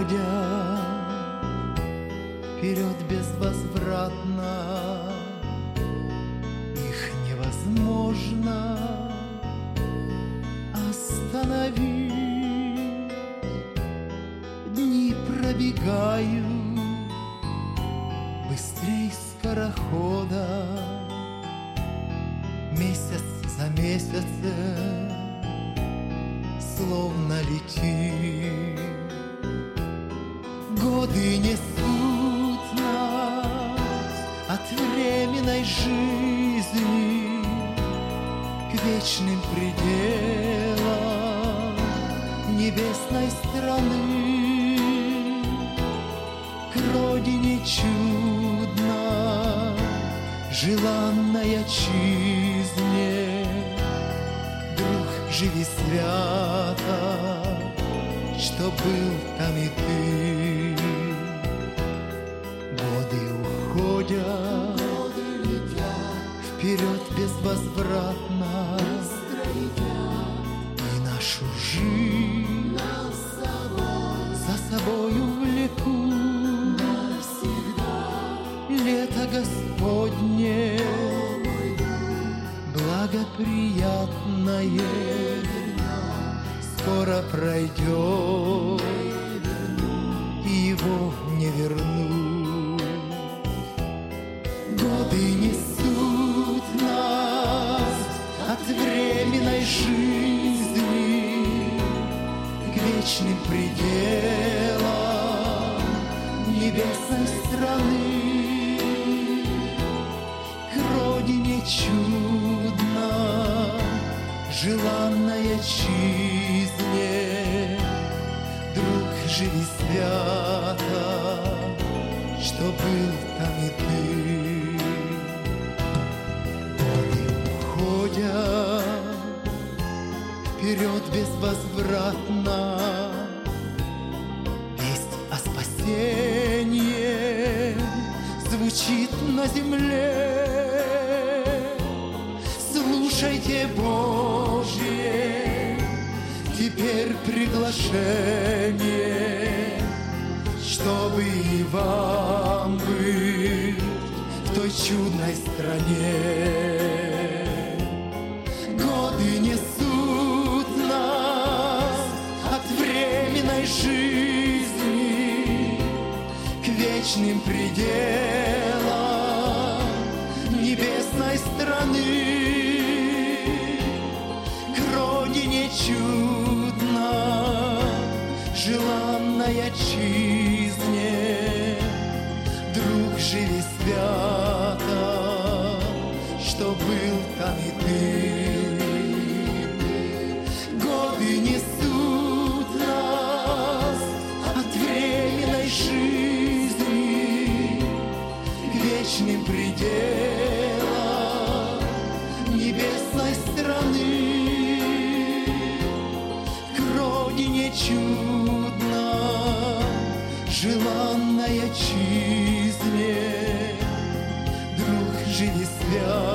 уходя вперед безвозвратно, их невозможно остановить. Дни пробегают быстрей скорохода, месяц за месяцем словно летит. Годы несут нас от временной жизни к вечным пределам небесной страны, к родине чудной, желанной отчизне. Друг, живи свято, что был там и ты. Годы уходят, годы летят вперед безвозвратно, и нашу жизнь за собою влекут навсегда. Лето Господне благоприятное скоро пройдет, и его не вернуть. Годы несут нас от временной жизни к вечным пределам небесной страны, к родине чудной, желанной отчизне. Друг, живи свято, что был там и ты. Годы уходят вперед безвозвратно, весть о спасении звучит на земле. Слушайте Божье теперь приглашение, чтобы и вам быть в той чудной стране. Годы несут нас от временной жизни к вечным пределам небесной страны, к родине чудной, желанной отчизне. Друг, живи свято, что был там и ты. Годы несут нас от временной жизни к вечным пределам небесной страны, к родине чудной, желанной отчизне. Друг, живи свято,